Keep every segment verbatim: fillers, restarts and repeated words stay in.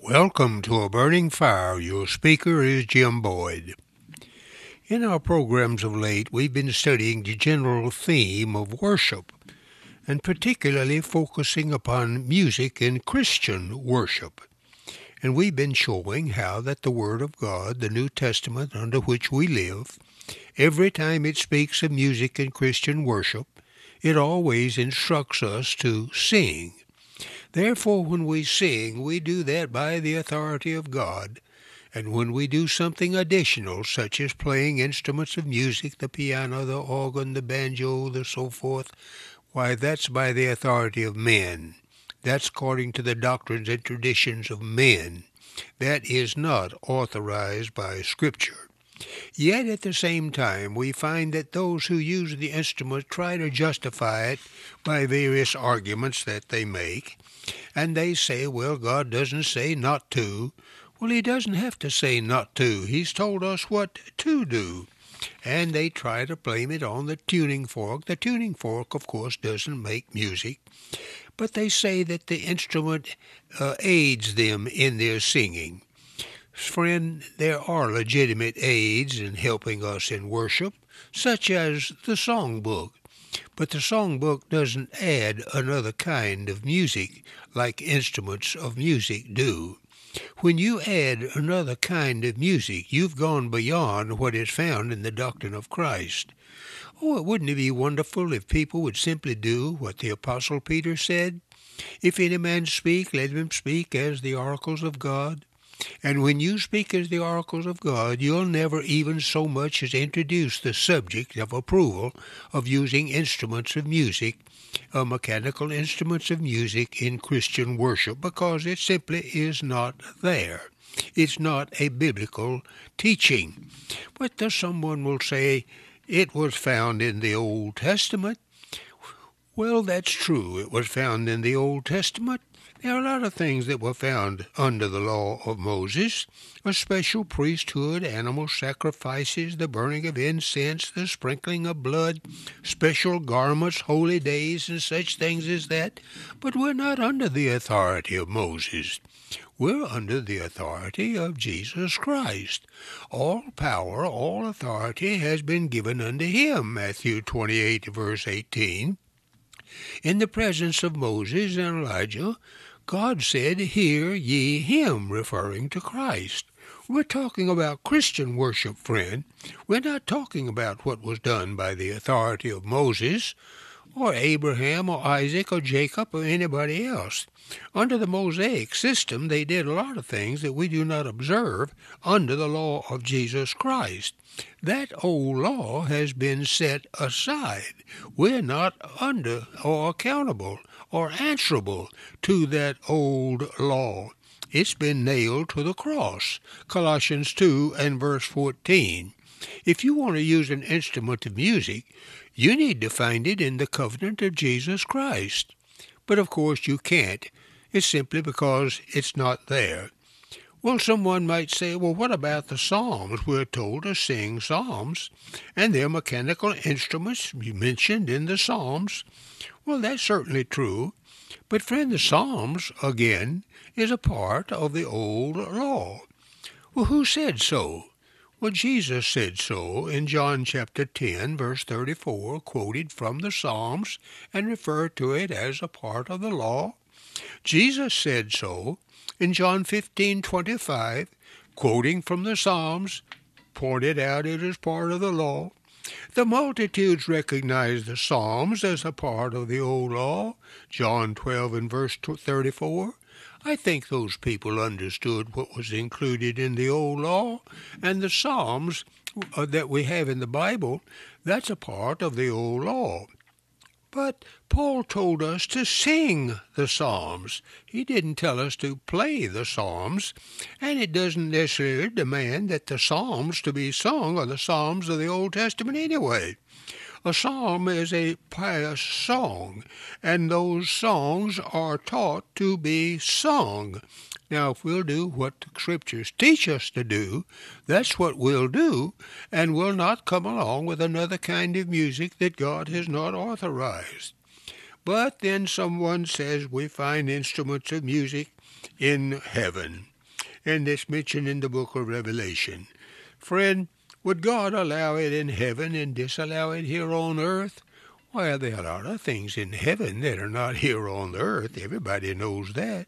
Welcome to A Burning Fire. Your speaker is Jim Boyd. In our programs of late, we've been studying the general theme of worship, and particularly focusing upon music in Christian worship. And we've been showing how that the Word of God, the New Testament under which we live, every time it speaks of music in Christian worship, it always instructs us to sing. Therefore, when we sing, we do that by the authority of God. And when we do something additional, such as playing instruments of music, the piano, the organ, the banjo, the so forth, why, that's by the authority of men. That's according to the doctrines and traditions of men. That is not authorized by Scripture. Yet at the same time, we find that those who use the instrument try to justify it by various arguments that they make. And they say, well, God doesn't say not to. Well, he doesn't have to say not to. He's told us what to do. And they try to blame it on the tuning fork. The tuning fork, of course, doesn't make music. But they say that the instrument uh, aids them in their singing. Friend, there are legitimate aids in helping us in worship, such as the songbook. But the songbook doesn't add another kind of music like instruments of music do. When you add another kind of music, you've gone beyond what is found in the doctrine of Christ. Oh, wouldn't it be wonderful if people would simply do what the Apostle Peter said? If any man speak, let him speak as the oracles of God. And when you speak as the oracles of God, you'll never even so much as introduce the subject of approval of using instruments of music, uh, mechanical instruments of music in Christian worship, because it simply is not there. It's not a biblical teaching. But there's someone will say it was found in the Old Testament. Well, that's true. It was found in the Old Testament. There are a lot of things that were found under the law of Moses, a special priesthood, animal sacrifices, the burning of incense, the sprinkling of blood, special garments, holy days, and such things as that. But we're not under the authority of Moses. We're under the authority of Jesus Christ. All power, all authority has been given unto him, Matthew twenty-eight, verse eighteen. In the presence of Moses and Elijah, God said, hear ye him, referring to Christ. We're talking about Christian worship, friend. We're not talking about what was done by the authority of Moses, or Abraham, or Isaac, or Jacob, or anybody else. Under the Mosaic system, they did a lot of things that we do not observe under the law of Jesus Christ. That old law has been set aside. We're not under or accountable or answerable to that old law. It's been nailed to the cross. Colossians two and verse fourteen. If you want to use an instrument of music, you need to find it in the covenant of Jesus Christ. But of course you can't. It's simply because it's not there. Well, someone might say, well, what about the Psalms? We're told to sing psalms, and they're mechanical instruments you mentioned in the Psalms. Well, that's certainly true. But, friend, the Psalms, again, is a part of the old law. Well, who said so? Well, Jesus said so in John chapter ten, verse thirty-four, quoted from the Psalms and referred to it as a part of the law. Jesus said so in John fifteen twenty-five, quoting from the Psalms, pointed out it as part of the law. The multitudes recognized the Psalms as a part of the old law, John twelve and verse thirty-four. I think those people understood what was included in the old law, and the Psalms uh, that we have in the Bible, that's a part of the old law. But Paul told us to sing the Psalms. He didn't tell us to play the Psalms, and it doesn't necessarily demand that the Psalms to be sung are the Psalms of the Old Testament anyway. A psalm is a pious song, and those songs are taught to be sung. Now, if we'll do what the Scriptures teach us to do, that's what we'll do, and we'll not come along with another kind of music that God has not authorized. But then someone says we find instruments of music in heaven. and that's mentioned in the book of Revelation. Friend, would God allow it in heaven and disallow it here on earth? Why, there are a lot of things in heaven that are not here on earth. Everybody knows that.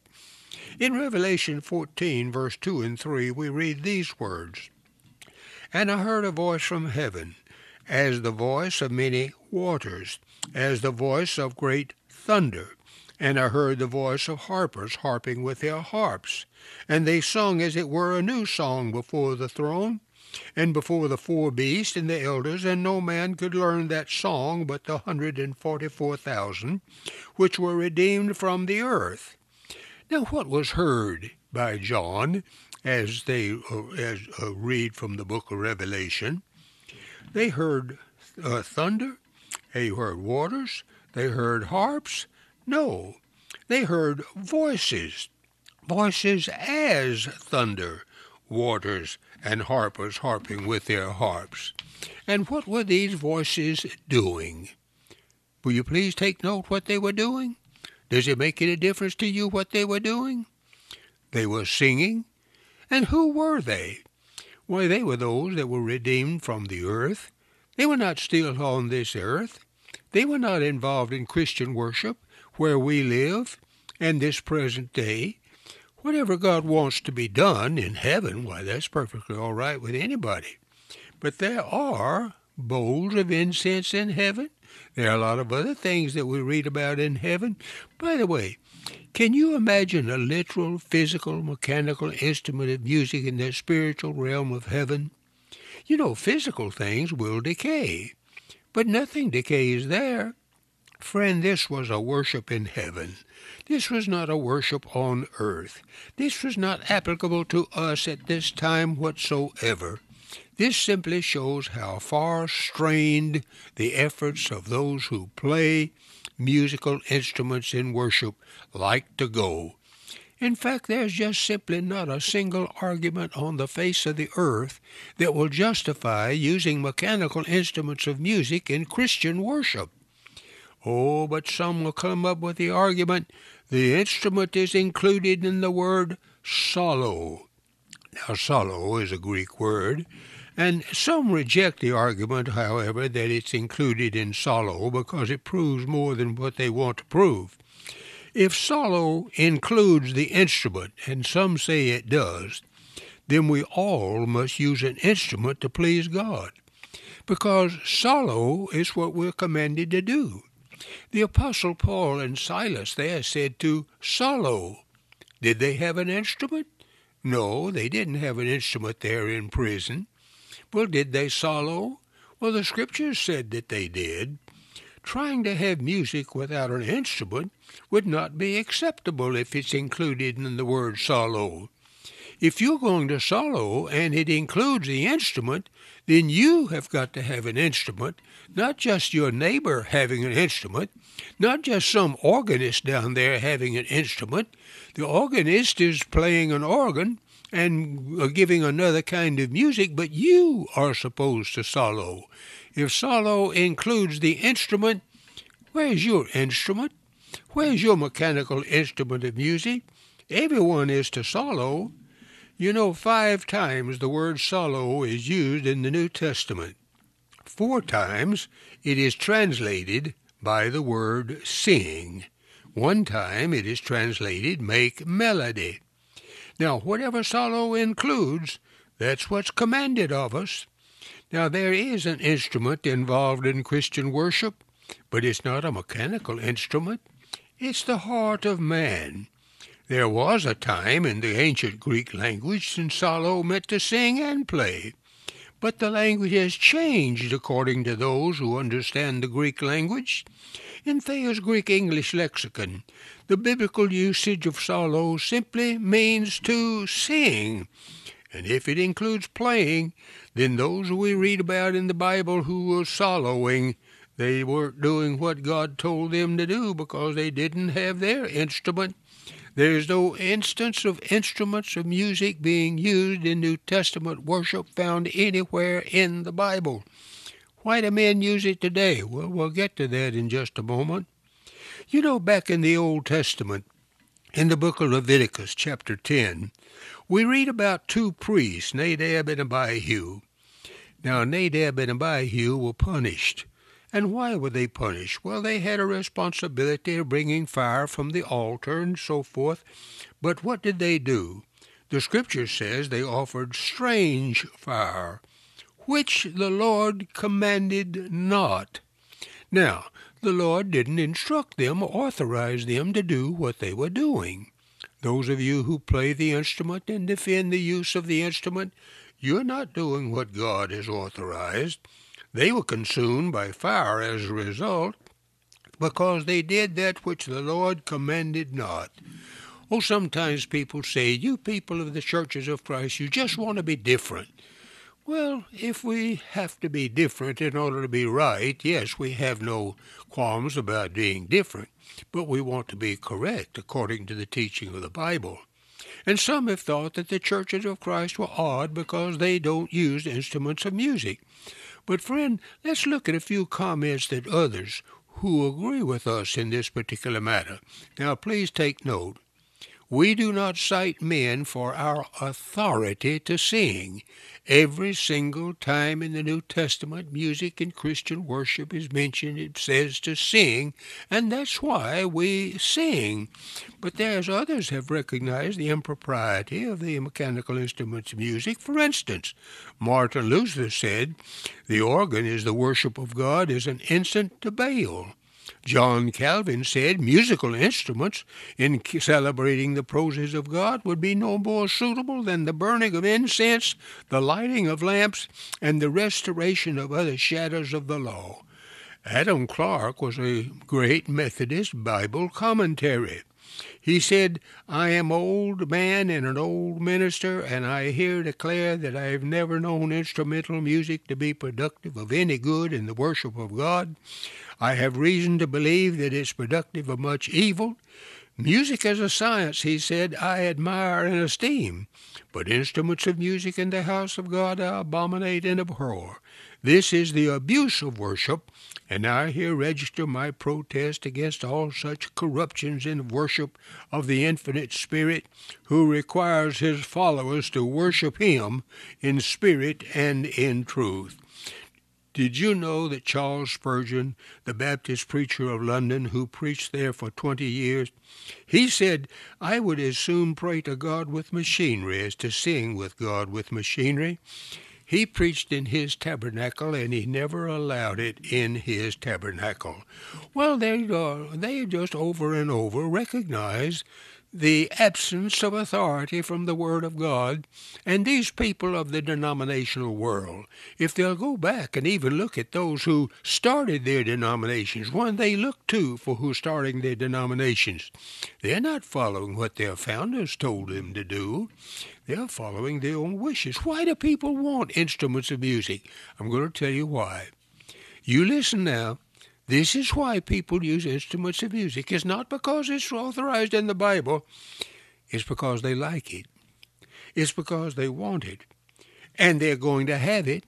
In Revelation fourteen, verse two and three, we read these words, "And I heard a voice from heaven, as the voice of many waters, as the voice of great thunder. And I heard the voice of harpers harping with their harps. And they sung as it were a new song before the throne, and before the four beasts and the elders, and no man could learn that song but the hundred and forty-four thousand, which were redeemed from the earth." Now what was heard by John, as they uh, as, uh, read from the book of Revelation? They heard uh, thunder, they heard waters, they heard harps. No, they heard voices, voices as thunder, waters, and harpers harping with their harps. And what were these voices doing? Will you please take note what they were doing? Does it make any difference to you what they were doing? They were singing. And who were they? Why, they were those that were redeemed from the earth. They were not still on this earth. They were not involved in Christian worship where we live and this present day. Whatever God wants to be done in heaven, why, that's perfectly all right with anybody. But there are bowls of incense in heaven. There are a lot of other things that we read about in heaven. By the way, can you imagine a literal, physical, mechanical instrument of music in the spiritual realm of heaven? You know, physical things will decay, but nothing decays there. Friend, this was a worship in heaven. This was not a worship on earth. This was not applicable to us at this time whatsoever. This simply shows how far strained the efforts of those who play musical instruments in worship like to go. In fact, there's just simply not a single argument on the face of the earth that will justify using mechanical instruments of music in Christian worship. Oh, but some will come up with the argument, the instrument is included in the word solo. Now, solo is a Greek word, and some reject the argument, however, that it's included in solo because it proves more than what they want to prove. If solo includes the instrument, and some say it does, then we all must use an instrument to please God, because solo is what we're commanded to do. The Apostle Paul and Silas there said to solo. Did they have an instrument? No, they didn't have an instrument there in prison. Well, did they solo? Well, the Scriptures said that they did. Trying to have music without an instrument would not be acceptable if it's included in the word solo. If you're going to solo and it includes the instrument, then you have got to have an instrument, not just your neighbor having an instrument, not just some organist down there having an instrument. The organist is playing an organ and giving another kind of music, but you are supposed to solo. If solo includes the instrument, where's your instrument? Where's your mechanical instrument of music? Everyone is to solo. You know, five times the word solo is used in the New Testament. Four times it is translated by the word sing. One time it is translated make melody. Now, whatever solo includes, that's what's commanded of us. Now, there is an instrument involved in Christian worship, but it's not a mechanical instrument. It's the heart of man. There was a time in the ancient Greek language when solo meant to sing and play, but the language has changed according to those who understand the Greek language. In Thayer's Greek-English lexicon, the biblical usage of solo simply means to sing, and if it includes playing, then those we read about in the Bible who were soloing, they weren't doing what God told them to do because they didn't have their instrument. There's no instance of instruments of music being used in New Testament worship found anywhere in the Bible. Why do men use it today? Well, we'll get to that in just a moment. You know, back in the Old Testament, in the book of Leviticus, chapter ten, We read about two priests, Nadab and Abihu. Now, Nadab and Abihu were punished. And why were they punished? Well, they had a responsibility of bringing fire from the altar and so forth. But what did they do? The Scripture says they offered strange fire, which the Lord commanded not. Now, the Lord didn't instruct them or authorize them to do what they were doing. Those of you who play the instrument and defend the use of the instrument, you're not doing what God has authorized. They were consumed by fire as a result, because they did that which the Lord commanded not. Oh, sometimes people say, you people of the churches of Christ, you just want to be different. Well, if we have to be different in order to be right, yes, we have no qualms about being different, but we want to be correct according to the teaching of the Bible. And some have thought that the churches of Christ were odd because they don't use instruments of music. But friend, let's look at a few comments that others who agree with us in this particular matter. Now, please take note. We do not cite men for our authority to sing. Every single time in the New Testament, music in Christian worship is mentioned, it says to sing, and that's why we sing. But there's others have recognized the impropriety of the mechanical instruments of music. For instance, Martin Luther said, the organ is the worship of God as an incense to Baal. John Calvin said musical instruments in celebrating the praises of God would be no more suitable than the burning of incense, the lighting of lamps, and the restoration of other shadows of the law. Adam Clarke was a great Methodist Bible commentary. He said, I am an old man and an old minister, and I here declare that I have never known instrumental music to be productive of any good in the worship of God. I have reason to believe that it's productive of much evil. Music as a science, he said, I admire and esteem, but instruments of music in the house of God I abominate and abhor. This is the abuse of worship, and I here register my protest against all such corruptions in worship of the infinite Spirit, who requires his followers to worship him in spirit and in truth. Did you know that Charles Spurgeon, the Baptist preacher of London who preached there for twenty years, he said, I would as soon pray to God with machinery as to sing with God with machinery. He preached in his tabernacle, and he never allowed it in his tabernacle. Well, they, uh, they just over and over recognize the absence of authority from the Word of God, and these people of the denominational world, if they'll go back and even look at those who started their denominations, one they look to for who starting their denominations, they're not following what their founders told them to do. They're following their own wishes. Why do people want instruments of music? I'm going to tell you why. You listen now. This is why people use instruments of music. It's not because it's authorized in the Bible. It's because they like it. It's because they want it. And they're going to have it,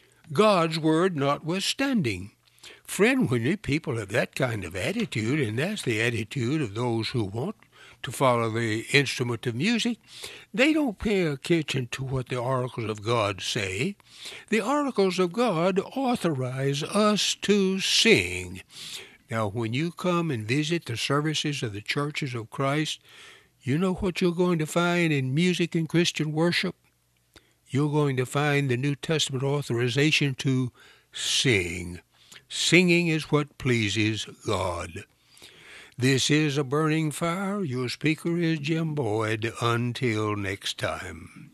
God's word notwithstanding. Friend, when the people have that kind of attitude, and that's the attitude of those who want to follow the instrument of music, they don't pay attention to what the oracles of God say. The oracles of God authorize us to sing. Now, when you come and visit the services of the churches of Christ, you know what you're going to find in music and Christian worship? You're going to find the New Testament authorization to sing. Singing is what pleases God. This is A Burning Fire. Your speaker is Jim Boyd. Until next time.